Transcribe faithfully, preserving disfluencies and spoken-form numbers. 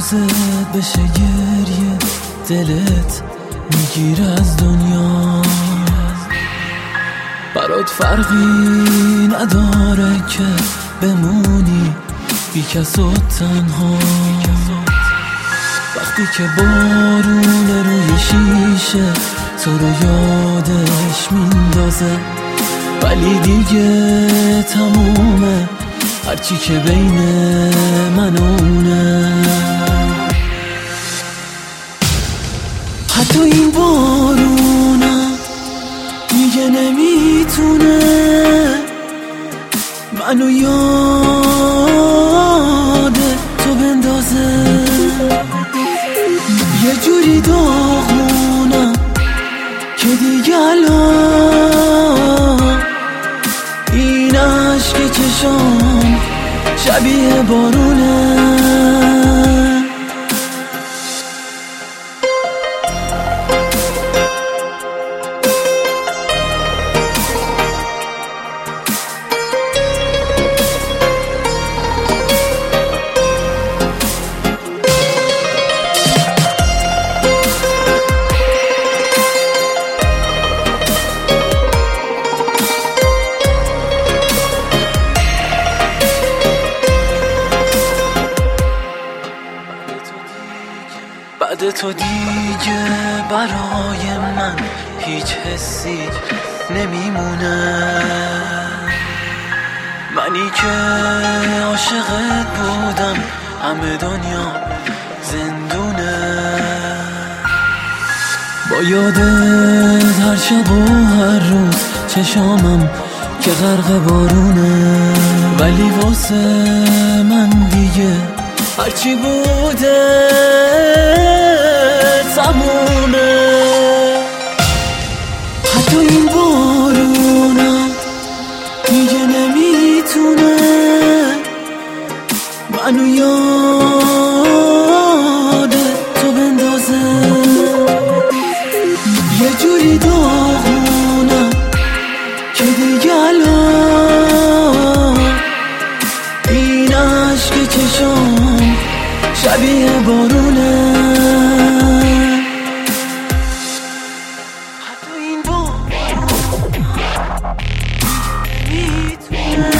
حواست بشه گریه، دلت میگیر از دنیا. برات فرقی نداره که بمونی بی کس و تنها. وقتی که بارون روی شیشه تو رو یادش میندازه، ولی دیگه تمومه هرچی که بین من و اونه. حتی این بارونم میگه نمیتونه منو یاد تو بندازه. یه جوری داغونم که دیگه الان این عشق چشام شبیه بارونه. بعد تو دیگه برای من هیچ حسی نمیمونه. منی که عاشقت بودم همه دنیا زندونه. با یادت هر شب و هر روز چشامم که غرق بارونه، ولی واسه من دیگه هرچی بوده تمومه. حتی این بارونم دیگه نمیتونه منو یاد تو بندازه. یه جوری داغونم که دیگه الان این عشق چشام شبیه بارونه. حتی این بارون میتونه